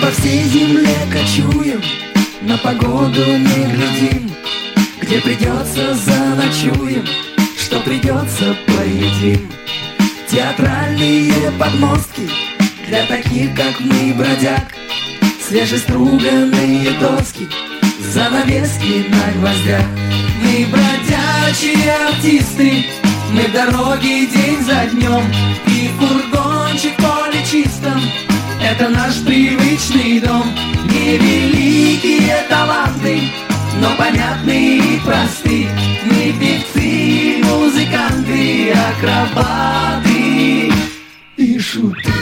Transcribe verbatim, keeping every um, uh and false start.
по всей земле кочуем, на погоду не глядим. Где придется, заночуем, что придется, поедим. Театральные подмостки для таких, как мы, бродяг. Свежеструганные доски, занавески на гвоздях. Мы бродячие артисты, мы в дороге день за днем. И фургончик в поле чистом — это наш привычный дом. Невеликие таланты, но понятные и просты. Мы певцы, музыканты, акробаты и шуты.